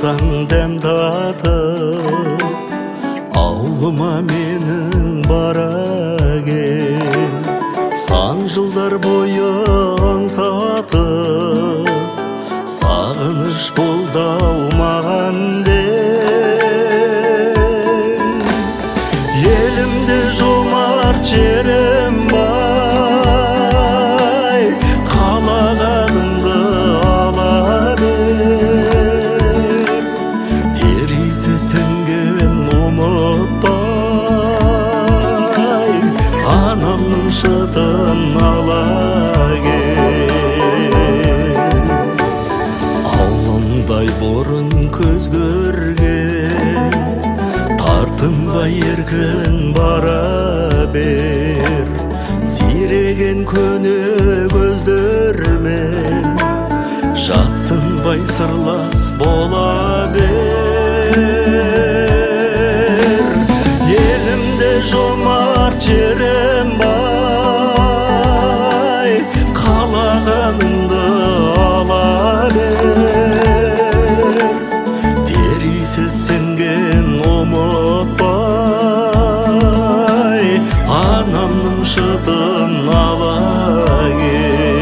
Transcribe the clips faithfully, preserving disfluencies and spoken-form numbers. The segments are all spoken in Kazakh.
барсаң дәм татып, ауылыма менің бара кел. Сан жылдар бойы аңсатып, сағыныш болды-ау маған ден. Елімде жомарт жерім бай, қалағанымды ала бер. Терізе сіңген ұмытпай, анамның шыдын ала кел. Ауылымдай бұрын көз көрген, тартынбай еркін бара бер. Сиреген көне көздермен, жатсынбай сырлас бола бер. Елімде жомарт жерім бай, қалағанымды ала бер. Терізе сіңген ұмытпай, анамның шыдын ала кел.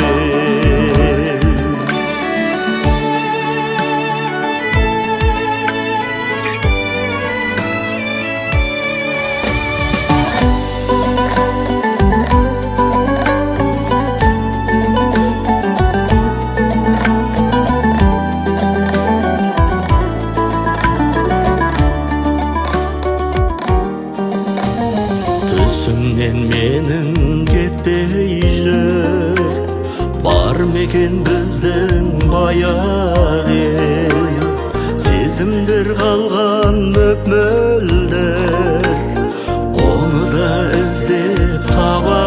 Түсімнен менің кетпей жүр, бар мекен біздің баяқ ел. Сезімдер қалған мөп-мөлдір, оны да іздеп таба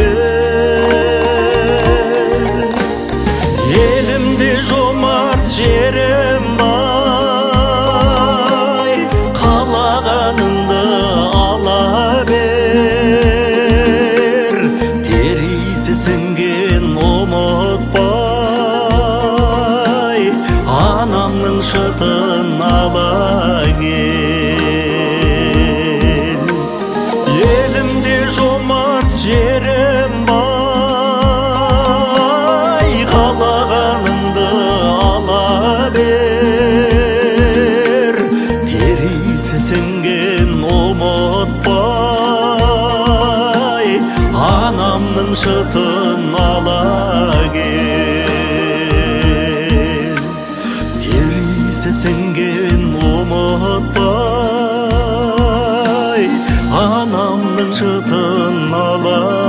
кел. Елімде жомарт жерім бай, қалағанымды ала бер. Терізе сіңген ұмытпай, анамның шыдын ала кел. Елімде жомарт жерім бай, қалағанымды ала бер. Терізе сіңген ұмытпай, анамның шыдын ала кел. Терізе сіңген ұмытпай, анамның шыдын ала